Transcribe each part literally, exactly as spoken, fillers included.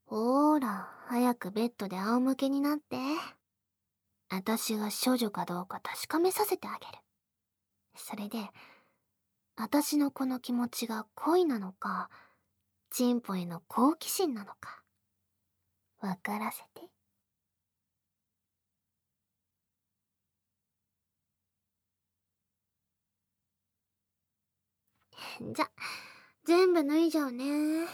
ほーら、早くベッドで仰向けになって。あたしが処女かどうか確かめさせてあげる。それで、あたしのこの気持ちが恋なのか、チンポへの好奇心なのか、わからせて。じゃ、全部脱いじゃうね。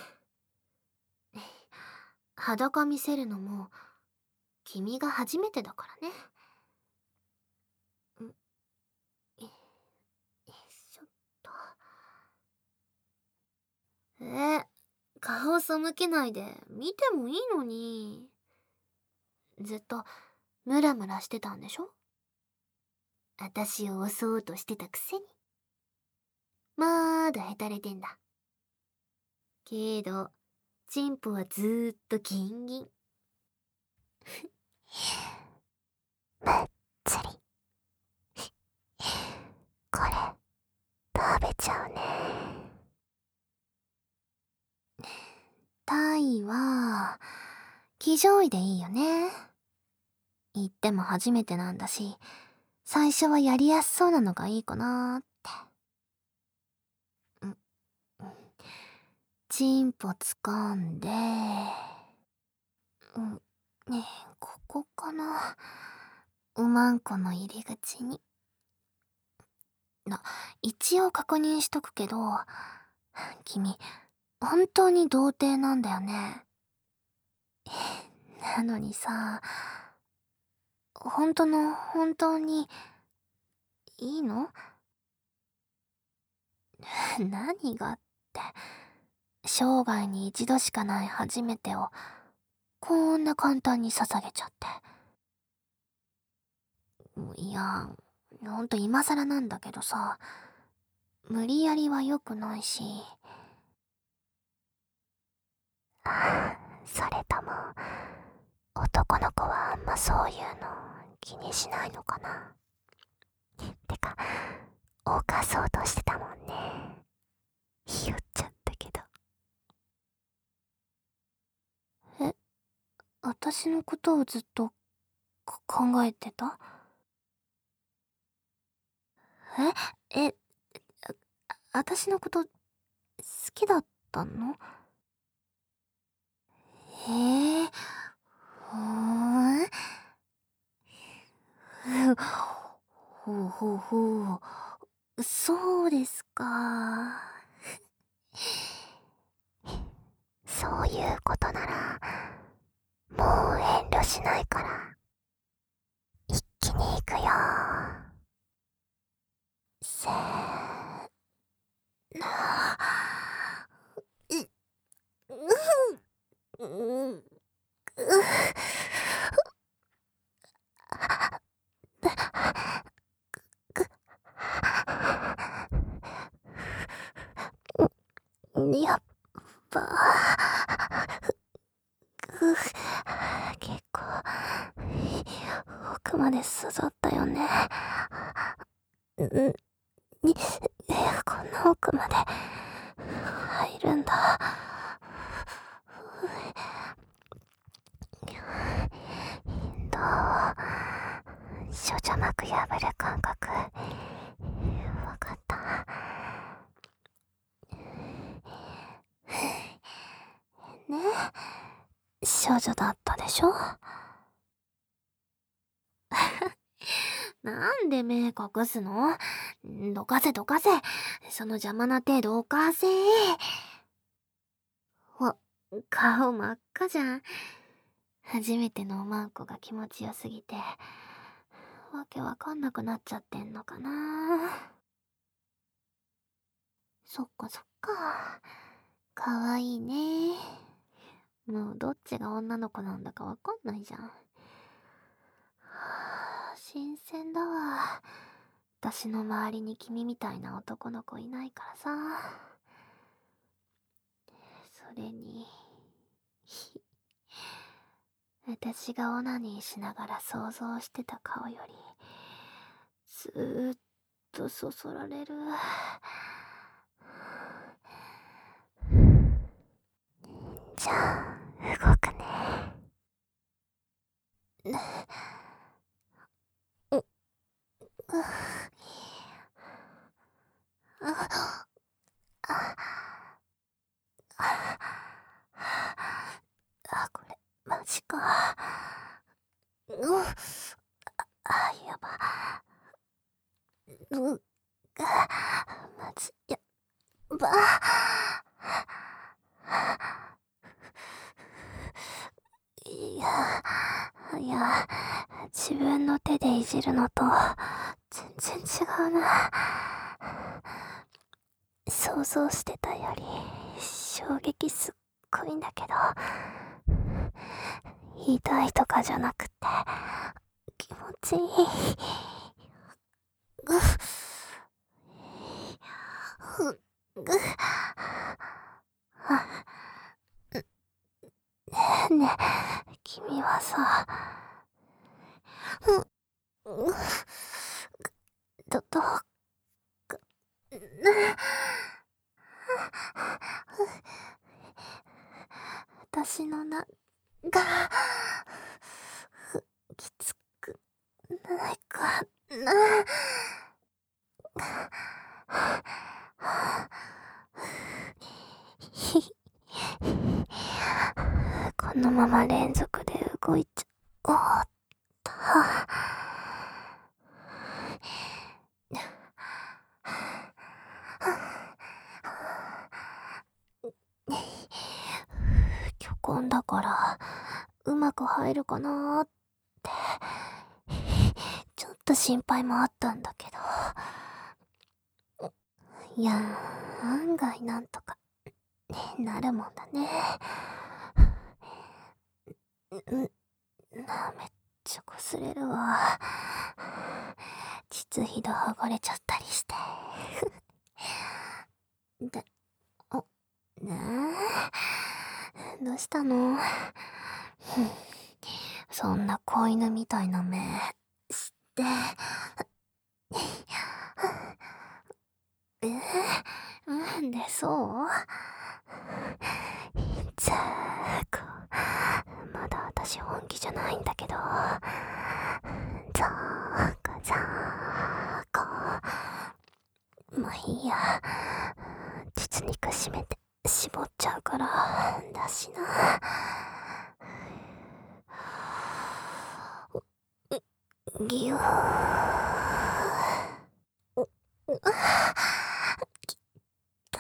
裸見せるのも、君が初めてだからね。ん、よいしょっと。えー、顔背けないで見てもいいのに。ずっとムラムラしてたんでしょ？あたしを襲おうとしてたくせに。まだへたれてんだ。けど、チンポはずーっとギンギン。むっつり。これ、食べちゃうね。タイは、騎乗位でいいよね。言っても初めてなんだし、最初はやりやすそうなのがいいかなーって。ん、チンポ掴んで、うん、ねえ、ここかな。うまんこの入り口に。な、一応確認しとくけど、君、本当に童貞なんだよね。なのにさ、本当の本当に、いいの？何がって、生涯に一度しかない初めてを、こんな簡単に捧げちゃって。いや、ほんと今更なんだけどさ、無理やりは良くないし。それとも、男の子はあんまそういうの気にしないのかな。てか、犯そうとしてたもんね。ひよっちゃったけど。え、私のことをずっと考えてた？え、え、あ、私のこと好きだったの？へえ、ほーん。ほうほうほう。そうですか。そういうことなら、もう遠慮しないから、一気に行くよ。せーの。う、う、う、やっぱ、く、結構、奥まで刺さったよね。んに、こんな奥まで入るんだ。どう？処女膜破る感覚、わかった。ね、少女だったでしょ？なんで目隠すの？どかせどかせ。その邪魔な手どかせ。わ、顔真っ赤じゃん。初めてのおまんこが気持ちよすぎて、わけわかんなくなっちゃってんのかな。そっかそっか。かわいいね。もうどっちが女の子なんだかわかんないじゃん。はあ、新鮮だわ。私の周りに君みたいな男の子いないからさ。それに、私がオナニーしながら想像してた顔より、ずーっとそそられる。じゃあ、動くマジか。うっ、あ、やば。うっ、マジ、やば。いや、いや、自分の手でいじるのと全然違うな。想像してたより衝撃すっごいんだけど、痛いとかじゃなくて気持ちいい。ぐっ、ふ、ぐっ、あ、ねえ、君はさ、う、う、ど、どうかな。私のな、が、きつくないかな。このまま連続で動いちゃおうっと。虚婚だからうまく入るかなーってちょっと心配もあったんだけど、いや案外なんとかなるもんだね。んな、めっちゃ擦れるわ。膣ひど剥がれちゃったりしてで、お、ねえ、どうしたの？そんな子犬みたいな目してえー、んで、そうじゃあこまだ私本気じゃないんだけど、じゃあかじゃあか、まあいいや、膣肉締めて絞っちゃうからだしな。ぎゅー、きた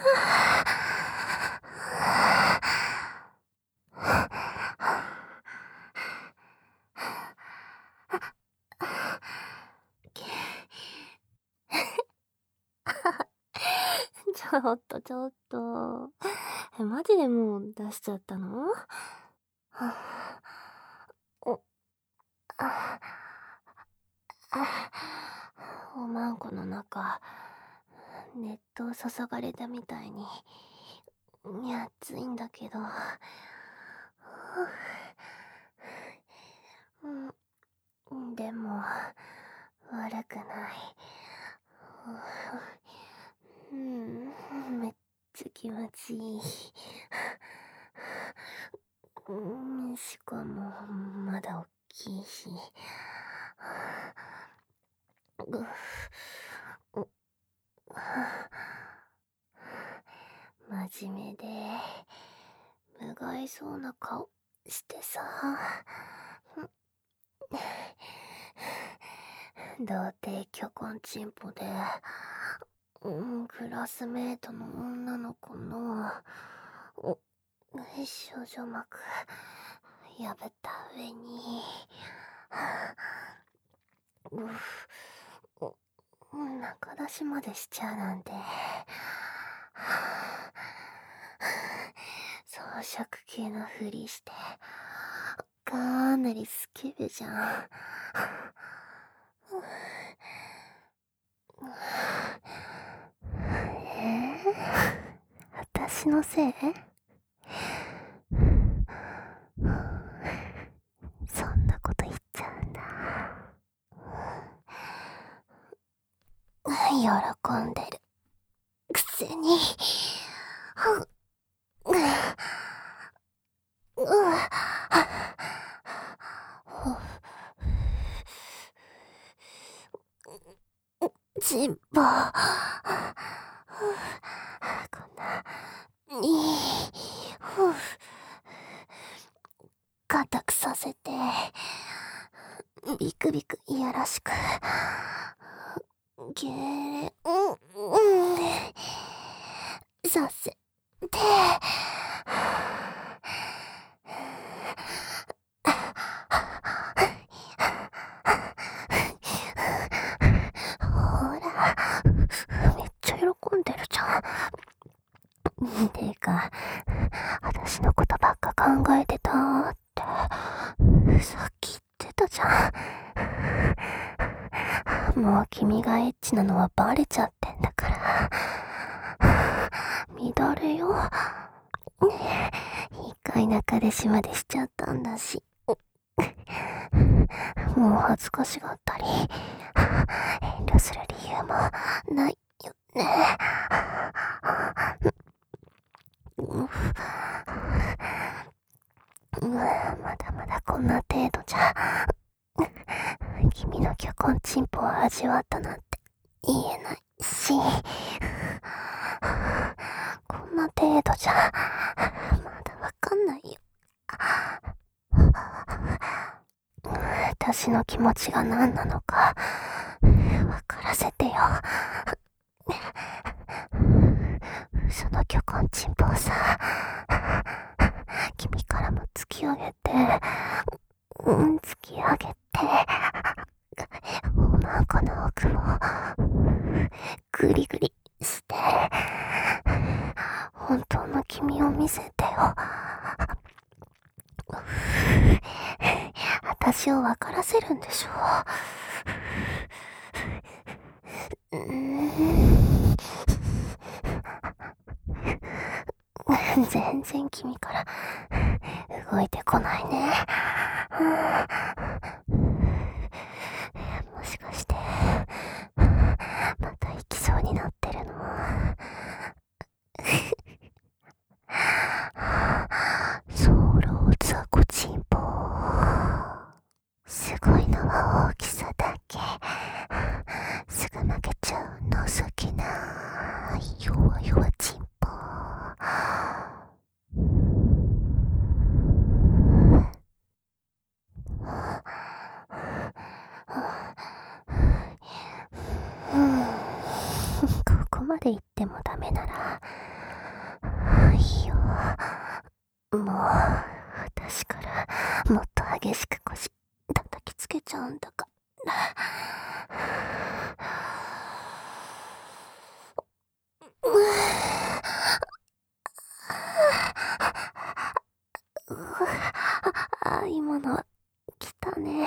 ちょっとちょっと、え、マジでもう出しちゃったの？はあ、お、あ、あ、おまんこの中、熱湯注がれたみたいに、熱いんだけど、うん、でも、悪くない。うん、めっちゃ気持ちいい。うん、しかも、まだおっきいし。うっ、う、真面目で無害そうな顔してさ、童貞虚婚チンポで、うん、クラスメートの女の子のお少女膜破った上にうっ、お中出しまでしちゃうなんて装飾系のふりしてかなりスケベじゃん。えー、私のせい？そんなこと言っちゃうんだ。喜んでるくせに、う、う、う、チンポ、こんなに、 固くさせて、ビクビクいやらしく、げー、うん、うん、させて、ほら、めっちゃ喜んでるじゃん。てか、私のことばっか考えてたって、さっき言ってたじゃん。もう君がエッチなのはバレちゃってんだから。乱れよ。一回仲出しまでしちゃったんだし。もう恥ずかしがったり、遠慮する理由もないよね。うん、まだまだこんな程度じゃ、君の巨根チンポを味わったなんて言えないし、こんな程度じゃ、まだわかんないよ。私の気持ちが何なのか、わからせてよ。その巨根チンポをさ、君からも突き上げて、うん、突き上げて、おまんこの奥をグリグリして、本当の君を見せてよ。私を分からせるんでしょう。うーん、全然君から動いてこないね。もしかしてまた行きそうになってるの？ソロザコチンポ。すごいのは大きさだけ。すぐ負けちゃう情けな弱々チンポ。ここまで言ってもダメならいいよ。もう私からもっと激しく腰叩きつけちゃうんだから。あ、今のは来たね。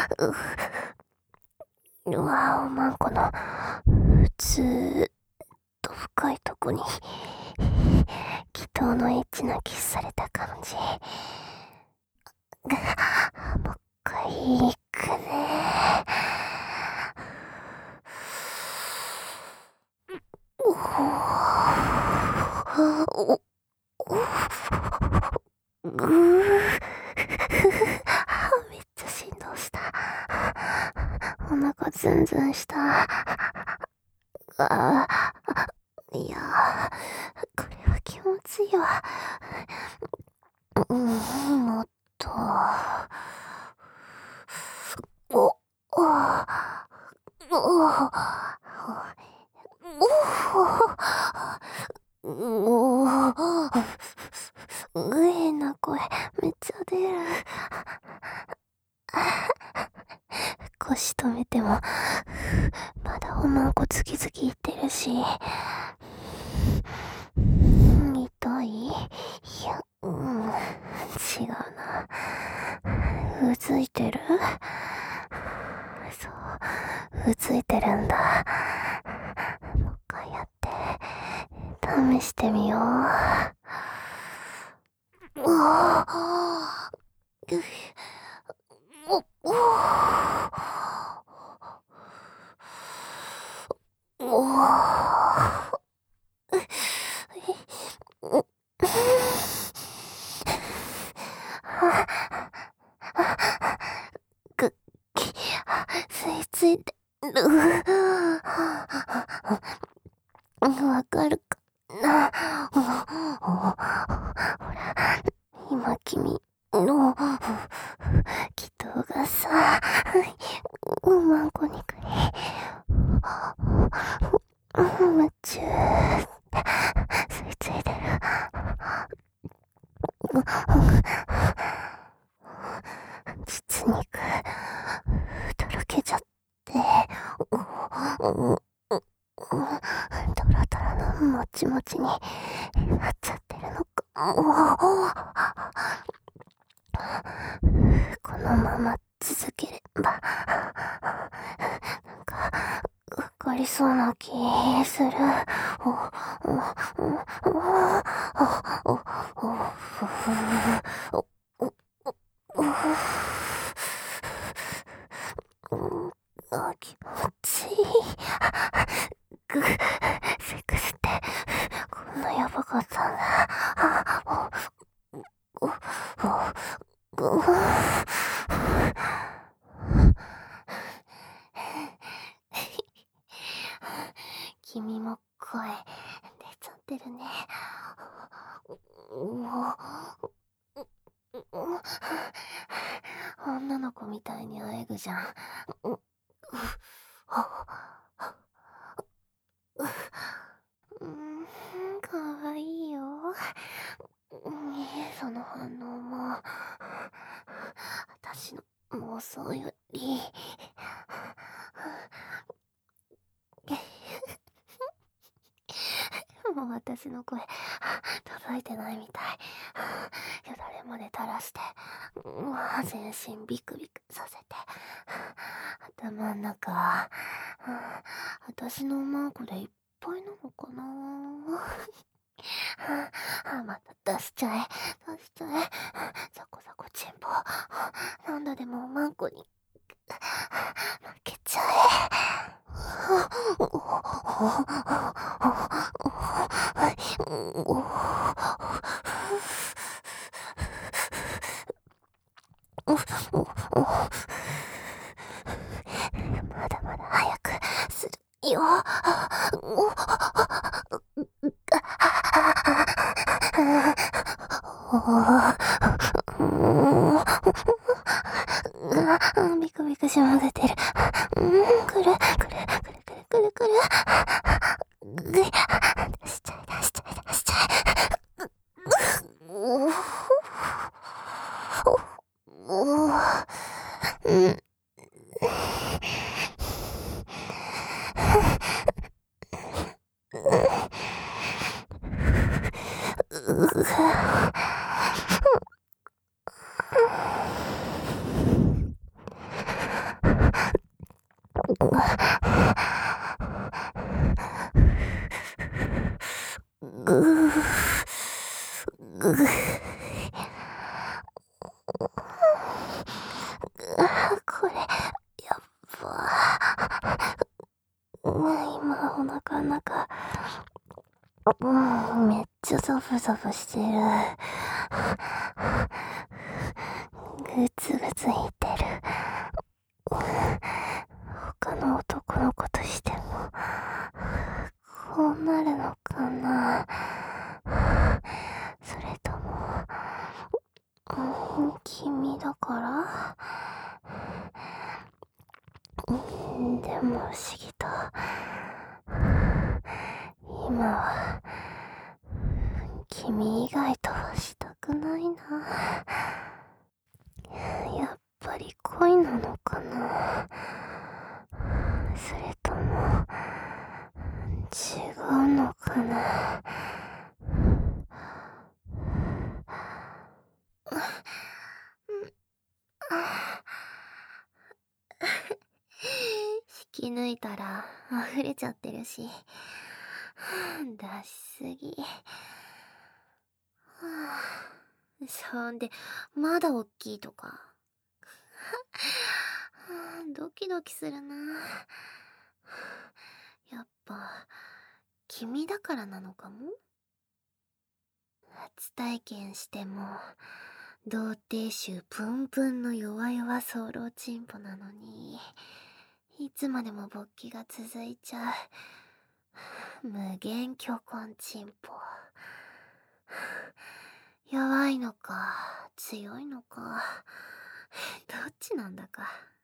うわ、おまんこのずーっと深いとこに祈祷のエッチなキスされた感じ。もう一回行くね。おおおぐーめっちゃ振動した。お腹ズンズンした。あー、いやー、これは気持ちいいわ。うん、もっと。お、お、お、お、お、お、変な声めっちゃ出る。腰止めてもまだおまんこズキズキいってるし、痛い？いや、うん、違うな。うずいてる？そう、うずいてるんだ。もう一回やって試してみよう。おー、お、おー、おー、く、き、吸い付いてる。わかるかな？ほら、今君、 の、祈祷がさ、おまんこにくに、夢中、吸い付いてる。実肉、とろけちゃって、トロトロのもちもちになっちゃってるのか。このまま続ければ、なんか、わかりそうな気する。お、お、お、お、お、お、お、お、あ、気持ちいい。ぐ、セックスって、こんなやばかったんだ。あ、お、お、お、お、君も声出ちゃってるね。女の子みたいにあえぐじゃん。うん、かわいいよ。その反応も、私の妄想より、もう私の声、届いてないみたい。よだれまで垂らして、全身ビクビクさせて、頭ん中、私のマークでいっぱいなのかな。また出しちゃえ、出しちゃえ。ザコザコチンポ。なんだでもマンコに負けちゃえ。まだまだ早くするよ。ビクビクしまくってる。うん、くるくるくるくるくるくる。出しちゃえ出しちゃえ出しちゃえ。うん。これ、やっば。今、お腹の中、うん、めっちゃザブザブしてる。グツグツいってる。他の男の子としても、こうなるのかな。それとも、うん、君だからうん、でも不思議と、今は、君以外とはしたくないな。やっぱり恋なのかな。それとも、違うのかな。引き抜いたら溢れちゃってるし、出しすぎ。そんで、まだおっきいとか。ドキドキするな。やっぱ、君だからなのかも。初体験しても、童貞臭プンプンの弱々ソロチンポなのに、いつまでも勃起が続いちゃう。無限巨根チンポ。弱いのか、 強いのか。どっちなんだか。